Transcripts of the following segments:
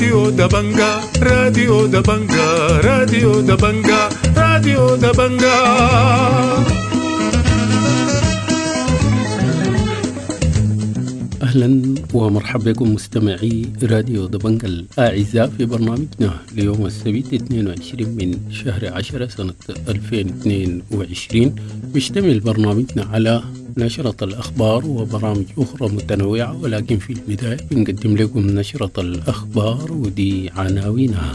راديو دبنجا راديو دبنجا راديو دبنجا راديو دبنجا. أهلا ومرحبا بكم مستمعي راديو دبنجا الأعزاء في برنامجنا ليوم السبت 22 من شهر 10 سنة 2022. بيشتمل برنامجنا على نشرة الأخبار وبرامج أخرى متنوعة، ولكن في البداية بنقدم لكم نشرة الأخبار ودي عناوينها.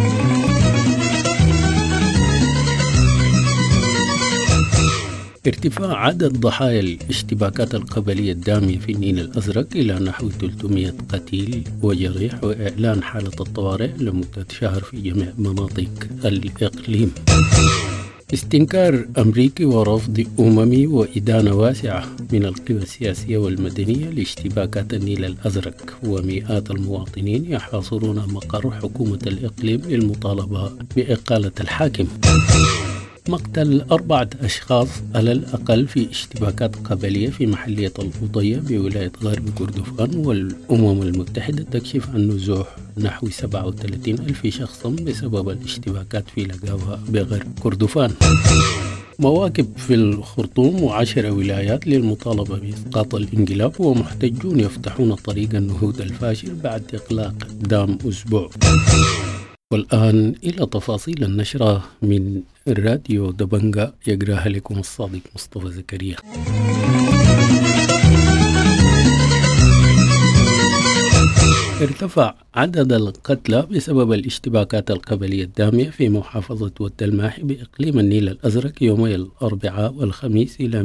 ارتفاع عدد ضحايا الاشتباكات القبلية الدامية في النيل الأزرق إلى نحو 300 قتيل وجريح، وإعلان حالة الطوارئ لمدة شهر في جميع مناطق الإقليم. استنكار أمريكي ورفض أممي وإدانة واسعة من القوى السياسية والمدنية لاشتباكات النيل الأزرق، ومئات المواطنين يحاصرون مقر حكومة الإقليم للمطالبة بإقالة الحاكم. مقتل 4 أشخاص على الأقل في اشتباكات قبلية في محلية القضية بولاية غرب كردفان، والأمم المتحدة تكشف عن نزوح نحو 37,000 شخص بسبب الاشتباكات في لقاوها بغرب كردفان. مواكب في الخرطوم و10 ولايات للمطالبة بإسقاط الانقلاب، ومحتجون يفتحون طريق النهوض الفاشل بعد إغلاق دام أسبوع. والآن إلى تفاصيل النشرة من الراديو دبنجا، يقراها لكم الصادق مصطفى زكريا. ارتفع عدد القتلى بسبب الاشتباكات القبلية الدامية في محافظة ود الماحي بإقليم النيل الأزرق يومي الأربعاء والخميس إلى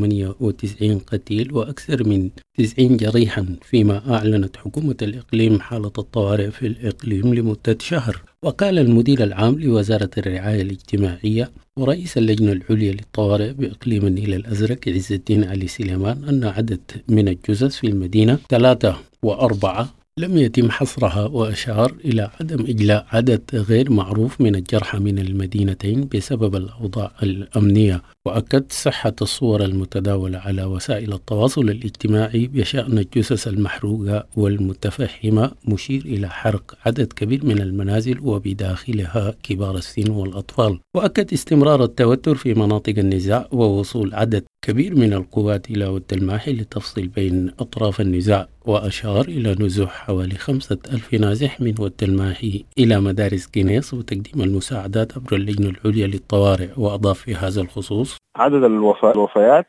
198 قتيل وأكثر من 90 جريحا، فيما أعلنت حكومة الإقليم حالة الطوارئ في الإقليم لمدة شهر. وقال المدير العام لوزارة الرعاية الاجتماعية ورئيس اللجنة العليا للطوارئ بإقليم النيل الأزرق عز الدين علي سليمان أن عدد من الجثث في المدينة 3 و4 لم يتم حصرها، وأشار إلى عدم إجلاء عدد غير معروف من الجرحى من المدينتين بسبب الأوضاع الأمنية. وأكد صحة الصور المتداولة على وسائل التواصل الاجتماعي بشأن الجثث المحروقة والمتفحمة، مشير إلى حرق عدد كبير من المنازل وبداخلها كبار السن والأطفال. وأكد استمرار التوتر في مناطق النزاع ووصول عدد كبير من القوات إلى ود الماحي لتفصيل بين أطراف النزاع. وأشار إلى نزوح حوالي 5,000 نازح من ود الماحي إلى مدارس كينيس وتقديم المساعدات عبر اللجنة العليا للطوارئ. وأضاف في هذا الخصوص: عدد الوفيات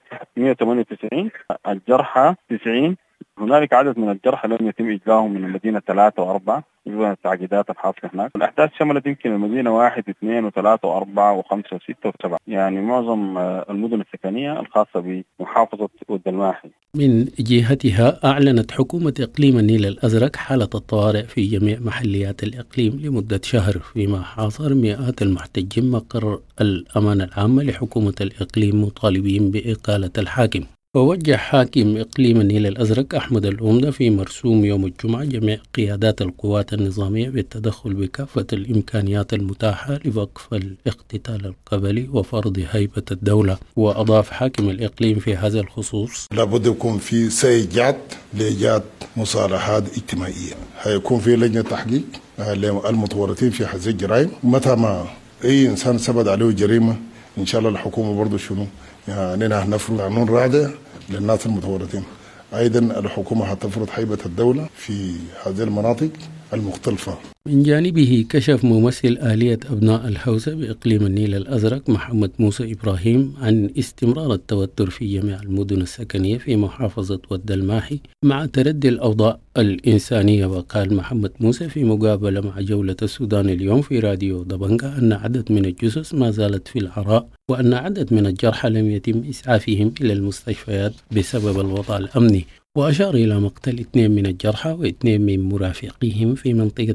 198، الجرحى 90. هنالك عدد من الجرحى لم يتم إجلاءهم من المدينة 3 و4 بسبب التعقيدات الحاصلة هناك. الأحداث شملت يمكن المدينة 1 و2 و3 و4 و5 و6 و7، يعني معظم المدن السكنية الخاصة بمحافظة ود الماحي. من جهتها أعلنت حكومة إقليم النيل الأزرق حالة الطوارئ في جميع محليات الإقليم لمدة شهر، فيما حاصر مئات المحتجين مقر الأمانة العامة لحكومة الإقليم مطالبين بإقالة الحاكم. ووجه حاكم إقليم النيل الأزرق أحمد الأمدة في مرسوم يوم الجمعة جميع قيادات القوات النظامية بالتدخل بكافة الإمكانيات المتاحة لوقف الاقتتال القبلي وفرض هيبة الدولة. وأضاف حاكم الإقليم في هذا الخصوص: لابد يكون في سيجات لإيجاد مصالحات اجتماعية، هيكون في لجنة تحقيق للمتورطين في هذه الجرائم. متى ما أي إنسان ثبت عليه جريمة إن شاء الله الحكومة برضو يعني نفرض قانون رادع للناس المتورطين. أيضا الحكومة هتفرض هيبة الدولة في هذه المناطق المختلفة. من جانبه كشف ممثل آلية أبناء الهوسة بإقليم النيل الأزرق محمد موسى إبراهيم عن استمرار التوتر في جميع المدن السكنية في محافظة ود الماحي مع تردي الأوضاع الإنسانية. وقال محمد موسى في مقابلة مع جولة السودان اليوم في راديو دبنجا أن عدد من الجثث ما زالت في العراء، وأن عدد من الجرحى لم يتم إسعافهم إلى المستشفيات بسبب الوضع الأمني. وأشار إلى مقتل 2 من الجرحى و2 من مرافقيهم في منطقة العزيز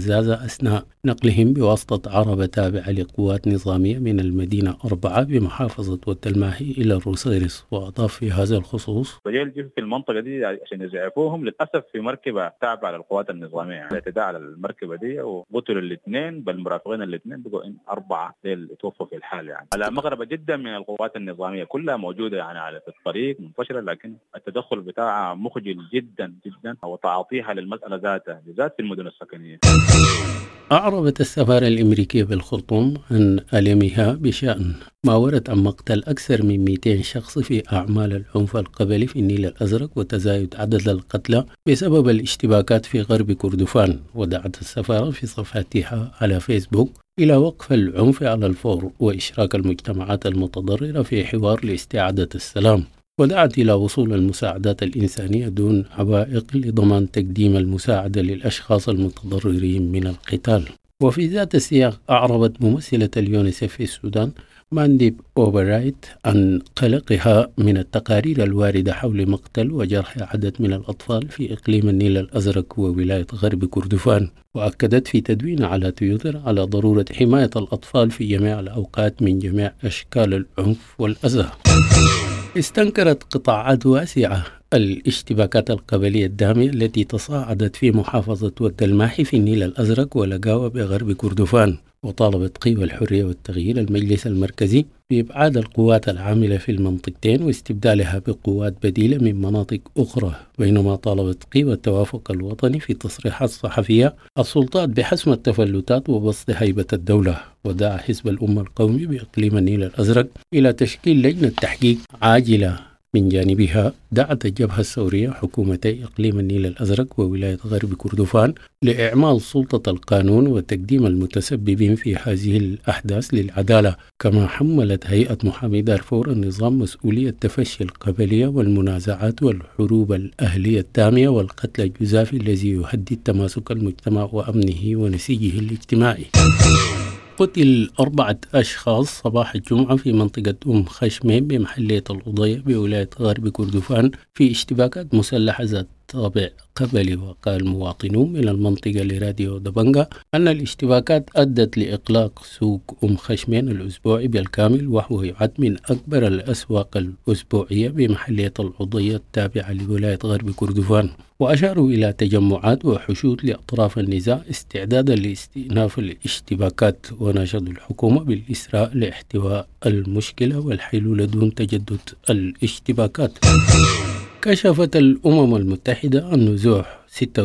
القزازة أثناء نقلهم بواسطة عربة تابعة لقوات نظامية من المدينة 4 بمحافظة والتلماحي إلى الروسيرس. وأضاف في هذا الخصوص: في المنطقة دي عشان يزعفوهم للأسف في مركبة تابعة للقوات النظامية الاعتداء على المركبة دي وقتلوا الاثنين، بل مرافقين الاثنين بقوا 4 توفوا في الحال. يعني على مغربة جدا من القوات النظامية كلها موجودة يعني على الطريق منتشرة، لكن التدخل بتاعها مخجل جدا جدا وتعاطيها للمسألة ذاتها بالذات في المدن السكنية. أعربت السفارة الأمريكية بالخرطوم عن ألمها بشأن ما ورد عن مقتل أكثر من 200 شخص في أعمال العنف القبلي في النيل الأزرق وتزايد عدد القتلى بسبب الاشتباكات في غرب كردفان. ودعت السفارة في صفحتها على فيسبوك إلى وقف العنف على الفور وإشراك المجتمعات المتضررة في حوار لاستعادة السلام، ودعت إلى وصول المساعدات الإنسانية دون عوائق لضمان تقديم المساعدة للأشخاص المتضررين من القتال. وفي ذات السياق أعربت ممثلة اليونيسف في السودان مانديب أوبرايت عن قلقها من التقارير الواردة حول مقتل وجرح عدد من الأطفال في إقليم النيل الأزرق وولاية غرب كردفان، وأكدت في تدوين على تويتر على ضرورة حماية الأطفال في جميع الأوقات من جميع أشكال العنف والأذى. استنكرت قطاعات واسعة الاشتباكات القبلية الدامية التي تصاعدت في محافظة والتلماحي في النيل الأزرق ولقاوة بغرب كردفان، وطالبت قوى الحرية والتغيير المجلس المركزي بإبعاد القوات العاملة في المنطقتين واستبدالها بقوات بديلة من مناطق أخرى، بينما طالبت قوى التوافق الوطني في تصريحات صحفية السلطات بحسم التفلتات وبسط هيبة الدولة. ودعا حزب الأمة القومي بإقليم النيل الأزرق إلى تشكيل لجنة تحقيق عاجلة. من جانبها دعت الجبهة الثورية حكومتي إقليم النيل الأزرق وولاية غرب كردفان لإعمال سلطة القانون وتقديم المتسببين في هذه الأحداث للعدالة. كما حملت هيئة محامي دارفور النظام مسؤولية تفشي القبلية والمنازعات والحروب الأهلية الدامية والقتل الجزافي الذي يهدد تماسك المجتمع وأمنه ونسيجه الاجتماعي. قتل 4 أشخاص صباح الجمعة في منطقة خشمين بمحلية الأضية بولاية غرب كردفان في اشتباكات مسلحة ذات طابع قبلي. وقال مواطنون من المنطقة لراديو دبنجا أن الاشتباكات أدت لإغلاق سوق خشمين الأسبوعي بالكامل، وهو يعد من أكبر الأسواق الأسبوعية بمحلية الأضية التابعة لولاية غرب كردفان. وأشاروا إلى تجمعات وحشود لأطراف النزاع استعدادا لاستئناف الاشتباكات، وناشدوا الحكومة بالإسراء لاحتواء المشكلة والحلول دون تجدد الاشتباكات. كشفت الأمم المتحدة عن نزوح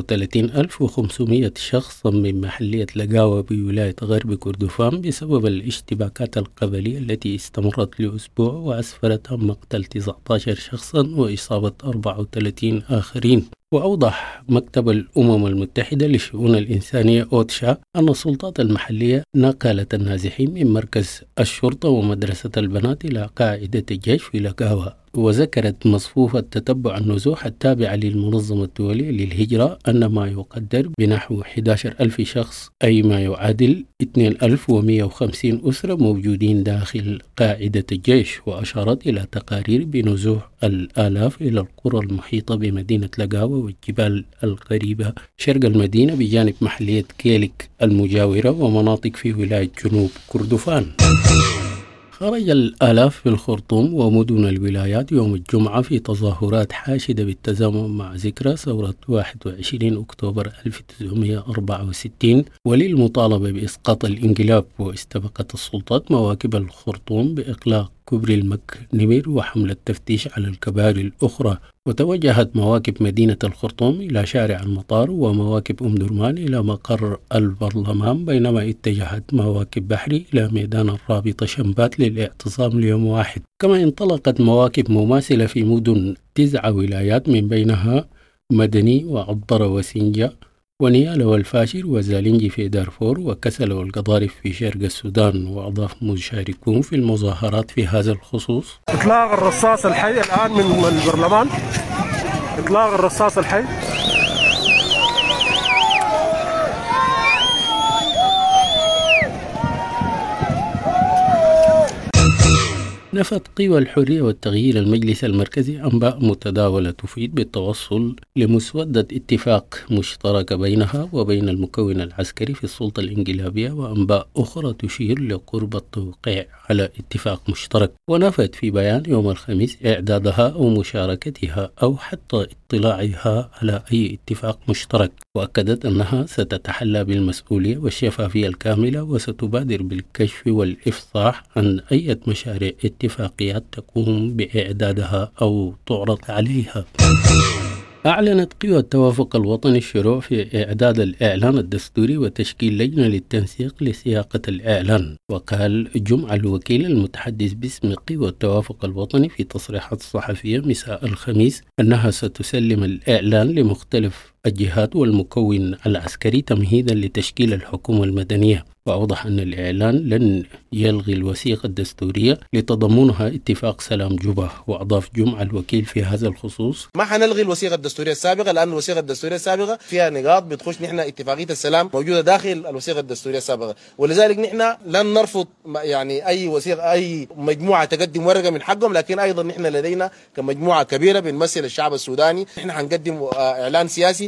36,500 شخصا من محلية لقاوة بولاية غرب كردفان بسبب الاشتباكات القبلية التي استمرت لأسبوع وأسفرت عن مقتل 19 شخصا وإصابة 34 آخرين. وأوضح مكتب الأمم المتحدة للشؤون الإنسانية أوتشا أن السلطات المحلية نقلت النازحين من مركز الشرطة ومدرسة البنات إلى قاعدة الجيش في لقاوة. وذكرت مصفوفة تتبع النزوح التابعة للمنظمة الدولية للهجرة أن ما يقدر بنحو 11,000 شخص، أي ما يعادل 2,150 أسرة موجودين داخل قاعدة الجيش. وأشارت إلى تقارير بنزوح الآلاف إلى القرى المحيطة بمدينة لقاوة والجبال القريبة شرق المدينة بجانب محلية كيلك المجاورة ومناطق في ولاية جنوب كردفان. خرج الآلاف في الخرطوم ومدن الولايات يوم الجمعة في تظاهرات حاشدة بالتزامن مع ذكرى ثورة 21 أكتوبر 1964 وللمطالبة بإسقاط الانقلاب. واستبقت السلطات مواكب الخرطوم بإغلاق كوبري المكنمير وحملة تفتيش على الكباري الأخرى. وتوجهت مواكب مدينة الخرطوم إلى شارع المطار ومواكب أم درمان إلى مقر البرلمان، بينما اتجهت مواكب بحري إلى ميدان الرابطة شنبات للاعتصام ليوم واحد. كما انطلقت مواكب مماثلة في مدن 9 ولايات من بينها مدني وعبرة وسنجة ونيالة والفاشر وزالنجي في دارفور وكسل والقضارف في شرق السودان. وأضاف مشاركون في المظاهرات في هذا الخصوص: إطلاق الرصاص الحي الآن من البرلمان، إطلاق الرصاص الحي. نفت قوى الحرية والتغيير المجلس المركزي أنباء متداولة تفيد بالتوصل لمسودة اتفاق مشترك بينها وبين المكون العسكري في السلطة الإنقلابية، وأنباء أخرى تشير لقرب التوقيع على اتفاق مشترك. ونفت في بيان يوم الخميس إعدادها أو مشاركتها أو حتى اطلاعها على أي اتفاق مشترك، وأكدت أنها ستتحلى بالمسؤولية والشفافية الكاملة وستبادر بالكشف والإفصاح عن أي مشاريع اتفاقيات تقوم بإعدادها أو تعرض عليها. أعلنت قوى التوافق الوطني الشروع في إعداد الإعلان الدستوري وتشكيل لجنة للتنسيق لسياقة الإعلان. وقال جمعة الوكيل المتحدث باسم قوى التوافق الوطني في تصريحات صحفية مساء الخميس أنها ستسلم الإعلان لمختلف الجهات والمكون العسكري تمهيدا لتشكيل الحكومة المدنية. وأوضح أن الإعلان لن يلغي الوثيقة الدستورية لتضمنها اتفاق سلام جوبا. وأضاف جمعة الوكيل في هذا الخصوص: ما حنلغي الوثيقة الدستورية السابقة، لأن الوثيقة الدستورية السابقة فيها نقاط بتخش نحن اتفاقية السلام موجودة داخل الوثيقة الدستورية السابقة، ولذلك نحن لن نرفض يعني أي وثيقة أي مجموعة تقدم ورقة من حقهم، لكن أيضا نحن لدينا كمجموعة كبيرة بنمثل الشعب السوداني نحن حنقدم إعلان سياسي.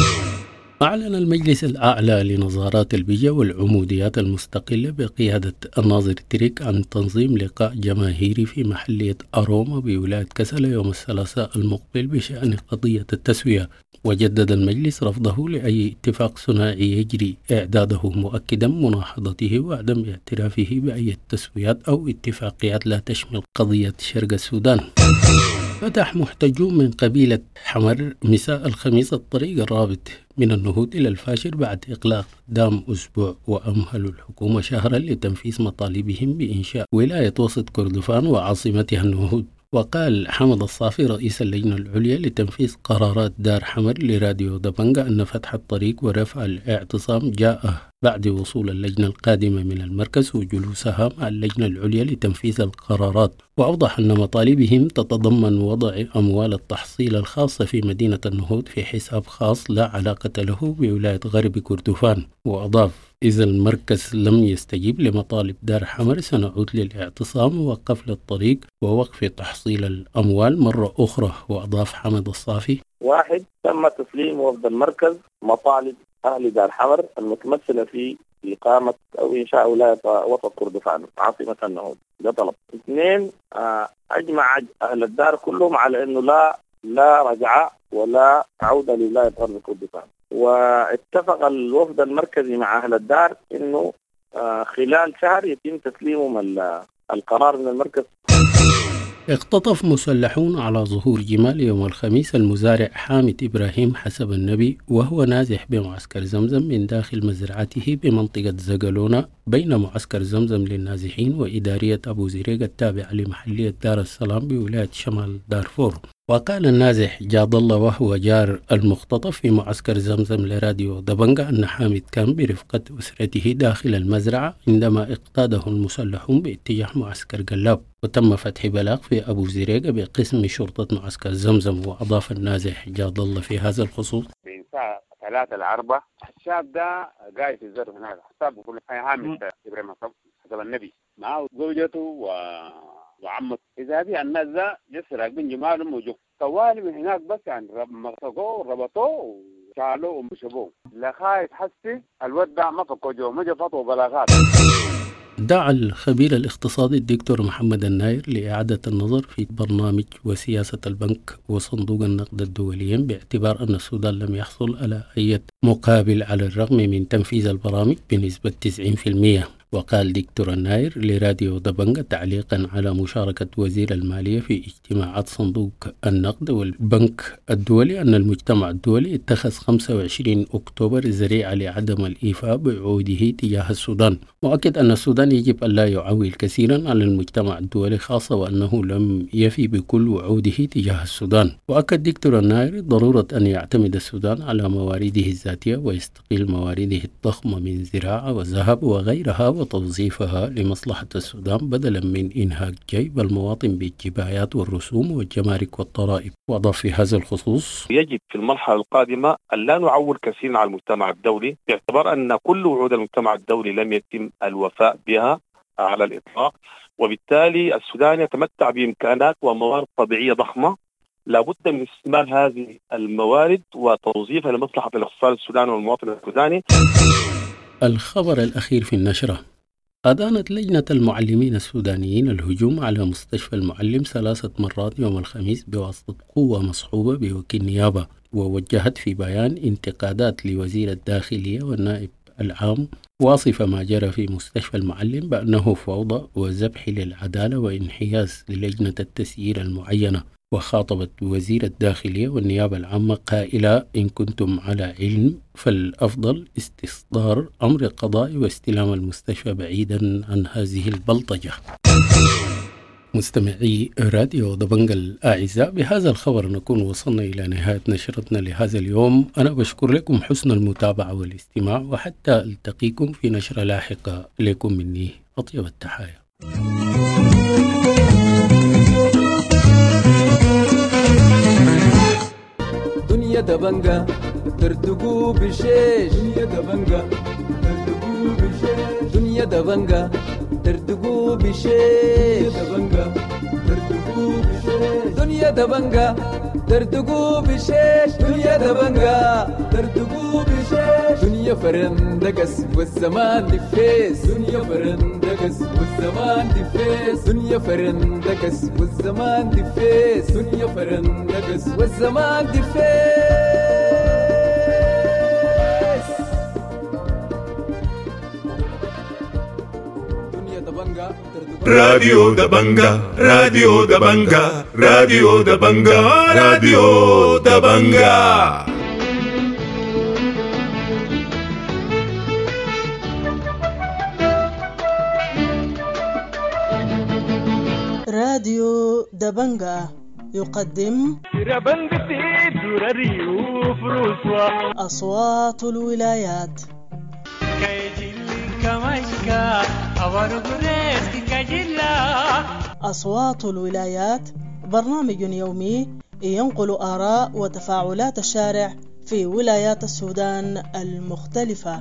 أعلن المجلس الأعلى لنظارات البيئة والعموديات المستقلة بقيادة الناظر تريك عن تنظيم لقاء جماهيري في محلية أروما بولاية كسلة يوم الثلاثاء المقبل بشأن قضية التسوية. وجدد المجلس رفضه لأي اتفاق ثنائي يجري إعداده، مؤكدا مناهضته وعدم اعترافه بأي تسويات أو اتفاقيات لا تشمل قضية شرق السودان. فتح محتجون من قبيلة حمر مساء الخميس الطريق الرابط من النهوض إلى الفاشر بعد إغلاق دام أسبوع، وأمهلوا الحكومة شهرا لتنفيذ مطالبهم بإنشاء ولاية وسط كردفان وعاصمتها النهوض. وقال حمد الصافي رئيس اللجنة العليا لتنفيذ قرارات دار حمر لراديو دبنجة أن فتح الطريق ورفع الاعتصام جاء بعد وصول اللجنة القادمة من المركز وجلوسها مع اللجنة العليا لتنفيذ القرارات. وأوضح أن مطالبهم تتضمن وضع أموال التحصيل الخاصة في مدينة النهوض في حساب خاص لا علاقة له بولاية غرب كردفان. وأضاف: إذا المركز لم يستجيب لمطالب دار حمر سنعود للاعتصام وقفل الطريق ووقف تحصيل الأموال مرة أخرى. وأضاف حمد الصافي: 1. تم تسليم وفد المركز مطالب أهل دار حمر المتمثلة في إقامة أو إنشاء ولاية وسط كردفان عاصمة النهوض، ده طلب. 2. أجمع أهل الدار كلهم على أنه لا رجعة ولا عودة لولاية غرب كردفان. واتفق الوفد المركزي مع أهل الدار أنه خلال شهر يتم تسليمهم القرار من المركز. اختطف مسلحون على ظهور جمال يوم الخميس المزارع حامد إبراهيم حسب النبي وهو نازح بمعسكر زمزم من داخل مزرعته بمنطقة زقلونة بين معسكر زمزم للنازحين وإدارية أبو زريق التابعة لمحلية دار السلام بولاية شمال دارفور. وقال النازح جاد الله وهو جار المختطف في معسكر زمزم لراديو دبنجة أن حامد كان برفقة أسرته داخل المزرعة عندما اقتاده المسلحون باتجاه معسكر قلاب، وتم فتح بلاغ في أبو زريق بقسم شرطة معسكر زمزم. وأضاف النازح جاد الله في هذا الخصوص: من الساعة 3 ل4 الشاب ده قاعد في الزرع هناك، حساب كل حامد إبراهيم حسب النبي معه زوجته وعمته. إذا هذه الناس ذا جسر راكبين جمالهم وجوك طوالي من هناك، بس يعني مسكوه ربطوه وشالوه ومشبوه لخايف حسي الود ده ما فكوا جو ما جفطوا بلاغات. دعا الخبير الاقتصادي الدكتور محمد الناير لإعادة النظر في برنامج وسياسة البنك وصندوق النقد الدوليين باعتبار أن السودان لم يحصل على أي مقابل على الرغم من تنفيذ البرامج بنسبة 90%. وقال دكتور الناير لراديو دبنجة تعليقا على مشاركة وزير المالية في اجتماعات صندوق النقد والبنك الدولي أن المجتمع الدولي اتخذ 25 أكتوبر ذريعة لعدم الإيفاء بعهوده تجاه السودان، مؤكد أن السودان يجب أن لا يعول كثيرا على المجتمع الدولي خاصة وأنه لم يفي بكل وعوده تجاه السودان. وأكد دكتور الناير ضرورة أن يعتمد السودان على موارده الذاتية ويستقل موارده الضخمة من زراعة وذهب وغيرها وتوظيفها لمصلحة السودان بدلا من إنهاك جيب المواطن بالجبايات والرسوم والجمارك والضرائب. وأضاف في هذا الخصوص: يجب في المرحلة القادمة أن لا نعول كثيرا على المجتمع الدولي باعتبار أن كل وعود المجتمع الدولي لم يتم الوفاء بها على الإطلاق، وبالتالي السودان يتمتع بإمكانات وموارد طبيعية ضخمة، لابد من استثمار هذه الموارد وتوظيفها لمصلحة الاقتصاد السوداني والمواطن السوداني. الخبر الأخير في النشرة: أدانت لجنة المعلمين السودانيين الهجوم على مستشفى المعلم 3 مرات يوم الخميس بواسطة قوة مصحوبة بوكيل نيابة، ووجهت في بيان انتقادات لوزير الداخلية والنائب العام، واصفة ما جرى في مستشفى المعلم بأنه فوضى وذبح للعدالة وانحياز للجنة التسيير المعينة. وخاطبت وزير الداخلية والنيابة العامة قائلة: إن كنتم على علم فالأفضل استصدار أمر قضائي واستلام المستشفى بعيدا عن هذه البلطجة. مستمعي راديو دبنجة الأعزاء، بهذا الخبر نكون وصلنا إلى نهاية نشرتنا لهذا اليوم. أنا بشكر لكم حسن المتابعة والاستماع، وحتى ألتقيكم في نشرة لاحقة. لكم مني أطيب التحايا. دنيا دبنجة ترتقو بشيش، دنيا دبنجة ترتقو بشيش، دنيا دبنجة ترتقو بشيش، دبنجة ترتقو بشيش، دنيا دبنجة ترتقو بشيش، دنيا دبنجة ترتقو بشيش، دنيا فرندقس والزمان دفيس، دنيا فرندقس والزمان دفيس، دنيا فرندقس والزمان دفيس، دنيا فرندقس والزمان دفيس. راديو دبنجة، راديو دبنجة، راديو دبنجة، راديو دبنجة. راديو دبنجة يقدم أصوات الولايات. أصوات الولايات برنامج يومي ينقل آراء وتفاعلات الشارع في ولايات السودان المختلفة.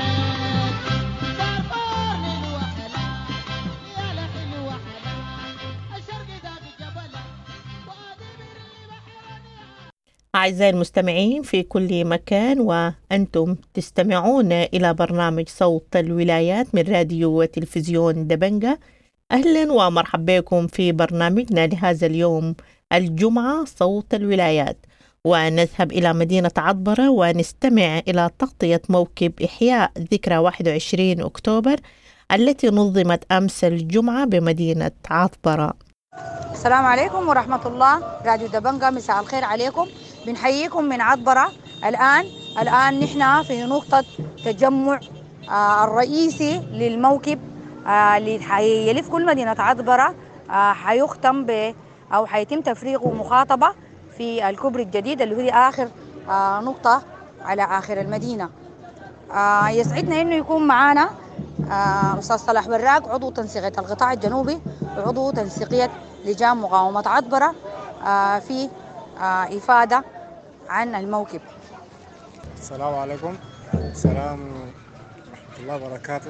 أعزائي المستمعين في كل مكان، وأنتم تستمعون إلى برنامج صوت الولايات من راديو وتلفزيون دبنجة. أهلا ومرحبا بكم في برنامجنا لهذا اليوم الجمعة صوت الولايات، ونذهب إلى مدينة عطبرة ونستمع إلى تغطية موكب إحياء ذكرى 21 أكتوبر التي نظمت أمس الجمعة بمدينة عطبرة. السلام عليكم ورحمة الله. راديو دبنجة، مساء الخير عليكم. بنحييكم من عطبرة. الآن نحن في نقطة تجمع الرئيسي للموكب اللي حيلف كل مدينة عطبرة. حيختم أو حيتم تفريغ مخاطبة في الكوبري الجديد اللي هي آخر نقطة على آخر المدينة. يسعدنا إنه يكون معنا أستاذ صلاح براق، عضو تنسيقية القطاع الجنوبي وعضو تنسيقية لجان مقاومة عطبرة، في إفادة عن الموكب. السلام عليكم. السلام ورحمة الله وبركاته.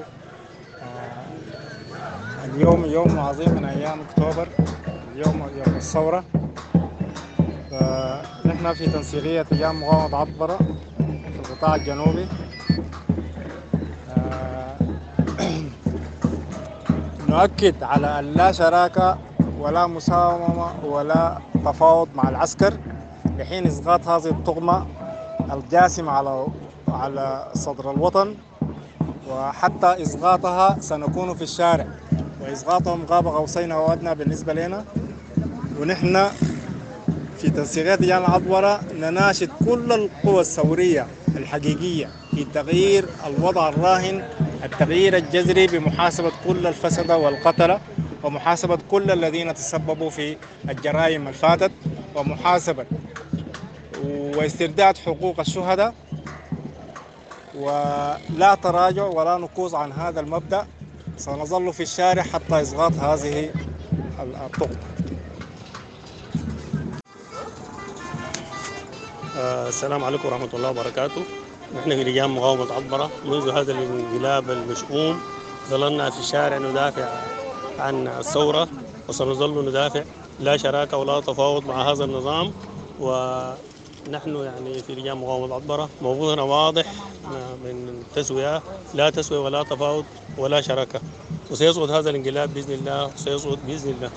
اليوم يوم عظيم من أيام أكتوبر، اليوم يوم الثورة. نحن في تنسيقية لجان مقاومة عطبرة في القطاع الجنوبي نؤكد على لا شراكة ولا مساومة ولا تفاوض مع العسكر لحين إسقاط هذه الطغمة الجاسمة على صدر الوطن، وحتى إسقاطها سنكون في الشارع، وإسقاطهم قاب قوسين أو أدنى بالنسبة لنا. ونحن في تنسيقية لجان عطبرة نناشد كل القوى الثورية الحقيقية في تغيير الوضع الراهن، التغيير الجذري بمحاسبة كل الفسدة والقتلة، ومحاسبة كل الذين تسببوا في الجرائم الفاتت، ومحاسبة واسترداد حقوق الشهداء، ولا تراجع ولا نكوص عن هذا المبدأ. سنظل في الشارع حتى إسقاط هذه الطغمة. السلام عليكم ورحمة الله وبركاته. نحن في لجان مقاومة عطبرة منذ هذا الانقلاب المشؤوم ظللنا في الشارع ندافع عن الثورة، وسنظل ندافع لا شراكة ولا تفاوض مع هذا النظام. ونحن يعني في لجان مقاومة عطبرة موقفنا واضح من التسوية، لا تسوية ولا تفاوض ولا شراكة، وسيصعد هذا الانقلاب بإذن الله، وسيصعد بإذن الله.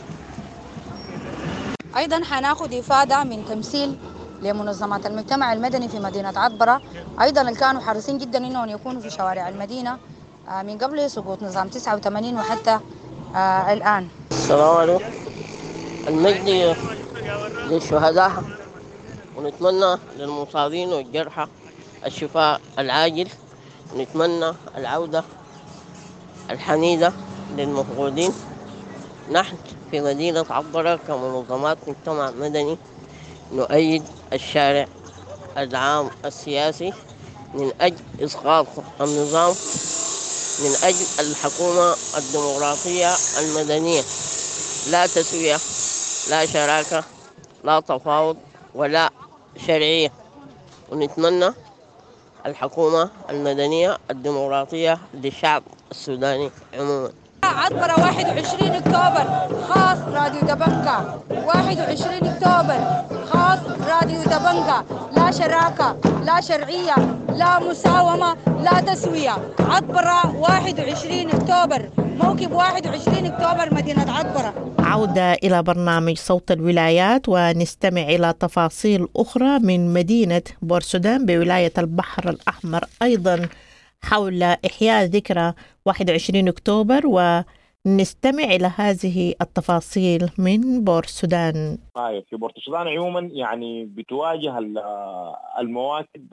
أيضا حناخد إفادة من تمثيل لمنظمات المجتمع المدني في مدينة عطبرة، أيضا اللي كانوا حريصين جدا إنهم يكونوا في شوارع المدينة من قبل سقوط نظام 89 وحتى الآن. السلام عليكم. المجد للشهداء، ونتمنى للمصابين والجرحى الشفاء العاجل، ونتمنى العودة الحميدة للمفقودين. نحن في مدينة عطبرة كمنظمات مجتمع مدني نؤيد الشارع العام السياسي من أجل إسقاط النظام، من أجل الحكومة الديمقراطية المدنية، لا تسوية، لا شراكة، لا تفاوض ولا شرعية. ونتمنى الحكومة المدنية الديمقراطية للشعب السوداني عموما. عطبرة 21 أكتوبر خاص راديو دبنجا، 21 أكتوبر خاص راديو دبنجا، لا شراكة، لا شرعية، لا مساومة، لا تسوية. عطبرة 21 أكتوبر، موكب 21 أكتوبر مدينة عطبرة. عودة إلى برنامج صوت الولايات، ونستمع إلى تفاصيل أخرى من مدينة بورسودان بولاية البحر الأحمر أيضا حول إحياء ذكرى 21 أكتوبر، ونستمع إلى هذه التفاصيل من بورسودان. في بورسودان عموما يعني بتواجه المواكب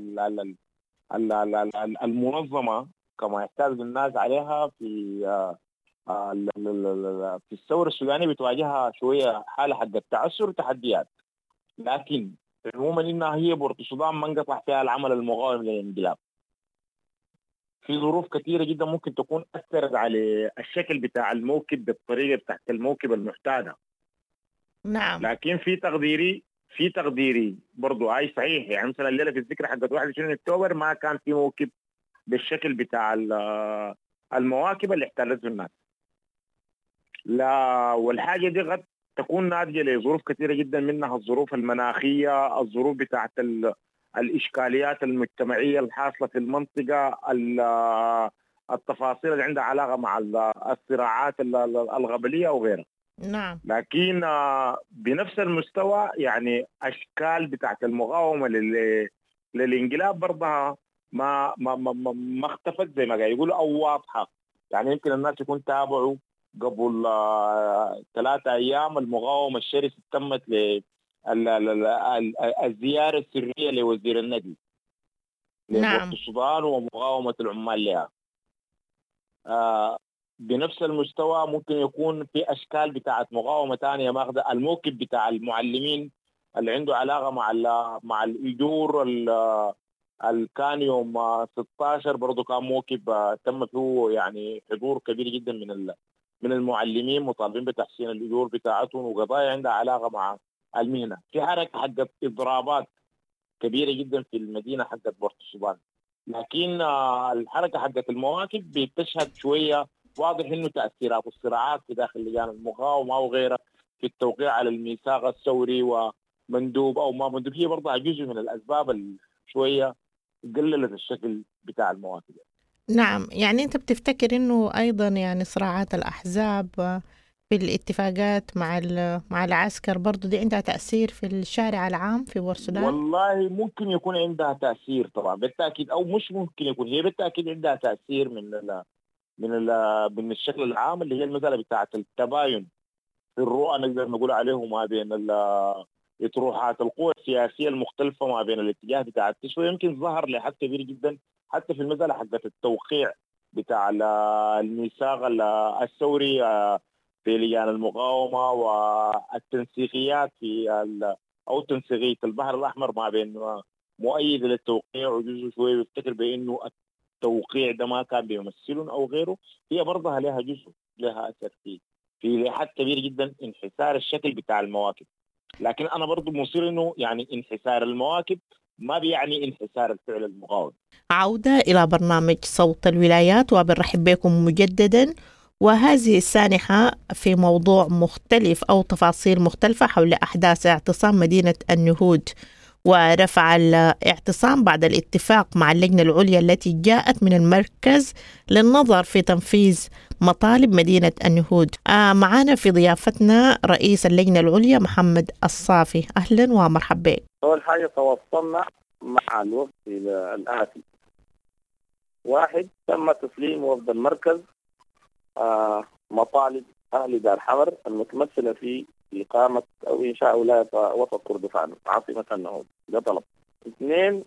المنظمة كما يحتاج الناس عليها في الثورة السودانية، بتواجهها شوية حالة حق التعثر وتحديات، لكن عموما إنها هي بورسودان ما انقطع فيها العمل المقاوم للانقلاب. في ظروف كثيرة جدا ممكن تكون أثرت على الشكل بتاع الموكب بالطريقة بتاعت الموكب المعتادة. نعم. لكن في تقديري برضو هاي صحيح، يعني مثلا الليلة في الذكرى حقت 21 أكتوبر ما كان في موكب بالشكل بتاع المواكب اللي احتلته الناس. لا، والحاجة دي قد تكون ناتجة لظروف كثيرة جدا، منها الظروف المناخية، الظروف بتاعت الإشكاليات المجتمعية الحاصلة في المنطقة، التفاصيل اللي عندها علاقة مع الصراعات القبلية وغيرها. نعم. لكن بنفس المستوى يعني أشكال بتاعت المقاومة للانقلاب برضها ما اختفت زي ما قاعد يقولوا أو واضحة. يعني يمكن الناس يكون تابعوا قبل 3 أيام المقاومة الشرسة تمت الزيارة السرية لوزير النقل لبورسودان ومقاومة العمال لها. بنفس المستوى ممكن يكون في أشكال بتاعت مقاومة تانية ماخذة الموكب بتاع المعلمين اللي عنده علاقة مع الإيجور اللي كان يوم 16 برضو كان موكب تم فيه يعني حضور كبير جدا من المعلمين مطالبين بتحسين الأجور بتاعتهم وقضايا عندها علاقة مع المهنة. في حركة حقت إضرابات كبيرة جدا في المدينة حقت بورسودان، لكن الحركة حقت المواكب بتشهد شوية واضح إنه تأثيرات الصراعات في داخل لجان المقاومة أو غيرها في التوقيع على الميثاق الثوري ومندوب أو ما مندوب، هي برضه جزء من الأسباب اللي شوية قللت الشكل بتاع المواكب. نعم، يعني أنت بتفتكر إنه أيضا يعني صراعات الأحزاب في الاتفاقات مع العسكر برضو دي عندها تأثير في الشارع العام في بورسودان؟ والله ممكن يكون عندها تأثير طبعا بالتأكيد، أو مش ممكن يكون، هي بالتأكيد عندها تأثير من الشكل العام اللي هي المسألة بتاعة التباين في الرؤى نقدر نقول عليه ما بين اطروحات القوى السياسية المختلفة ما بين الاتجاه بتاع التسوية. يمكن ظهر لحد كبير جدا حتى في المسألة حقت التوقيع بتاع الميثاق الثوري في لجان المقاومة والتنسيقيات أو تنسيقية البحر الأحمر ما بين مؤيد للتوقيع وجزء شوية بيفتكر بأنه التوقيع ده ما كان بيمثلون أو غيره. هي برضها لها جزء لها أثر في حد كبير جدا انحسار الشكل بتاع المواكب، لكن أنا برضو مصير إنه يعني انحسار المواكب ما بيعني انحسار الفعل المقاوم. عودة إلى برنامج صوت الولايات، وبنرحب بكم مجددا، وهذه السانحة في موضوع مختلف أو تفاصيل مختلفة حول أحداث اعتصام مدينة النهود ورفع الاعتصام بعد الاتفاق مع اللجنة العليا التي جاءت من المركز للنظر في تنفيذ مطالب مدينة النهود. معنا في ضيافتنا رئيس اللجنة العليا محمد الصافي. أهلا ومرحبا بك. أول حاجة توصلنا مع الوفد إلى الآتي: 1. تم تسليم وفد المركز مطالب أهل دار حمر المتمثلة في إقامة أو إنشاء ولاية وسط كردفان عاصمة النهود. ده طلب. 2.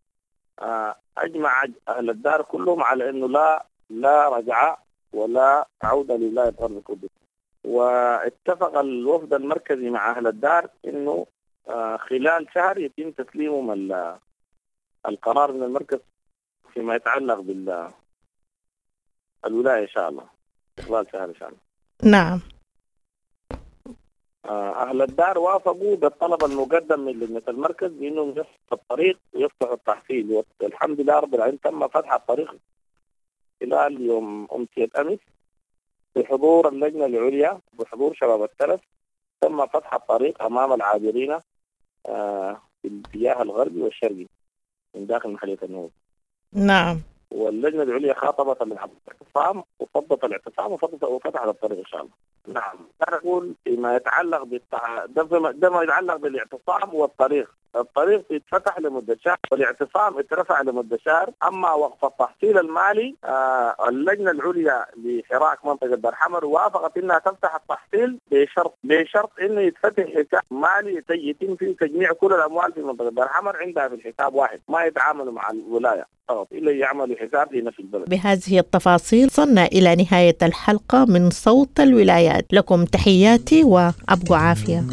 أجمع أهل الدار كلهم على أنه لا رجعة ولا عودة لولاية غرب كردفان. واتفق الوفد المركزي مع أهل الدار أنه خلال شهر يتم تسليمهم القرار من المركز فيما يتعلق بالولاية إن شاء الله خلال شهر إن شاء الله. نعم. أهل الدار وافقوا بالطلب المقدم من لجنة المركز بأنهم يفتحوا الطريق ويفتحوا التحصيل، والحمد لله رب العالمين تم فتح الطريق خلال يوم أمسية أمس بحضور اللجنة العليا بحضور شباب الترس. تم فتح الطريق أمام العابرين في الاتجاه الغربي والشرقي من داخل محلية النهود. نعم. واللجنة العليا خاطبت الاعتصام وفضت الاعتصام وفتحت الطريق إن شاء الله. نعم. أنا أقول فيما يتعلق ده ما يتعلق بالاعتصام والطريق. الطريق يتفتح لمدة شهر والاعتصام يترفع لمدة شهر. أما وقف التحصيل المالي اللجنة العليا لحراك منطقة دار حمر وافقت إنها تفتح التحصيل بشرط إنه يتفتح حساب مالي يتم فيه تجميع كل الأموال في منطقة دار حمر عندها في الحساب واحد، ما يتعاملوا مع الولاية فقط إلا يعملوا حساب في نفس البلد. بهذه التفاصيل صلنا إلى نهاية الحلقة من صوت الولايات. لكم تحياتي وأبقوا عافية.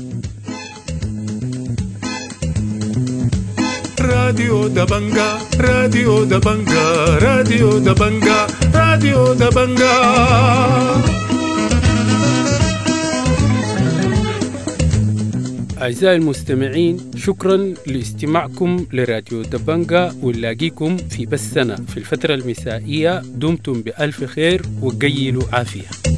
راديو دبنجا راديو دبنجا راديو دبنجا راديو دبنجا. أعزائي المستمعين، شكرا لاستماعكم لراديو دبنجا، ونلاقيكم في بثنا في الفترة المسائية. دمتم بألف خير وقيلوا عافية.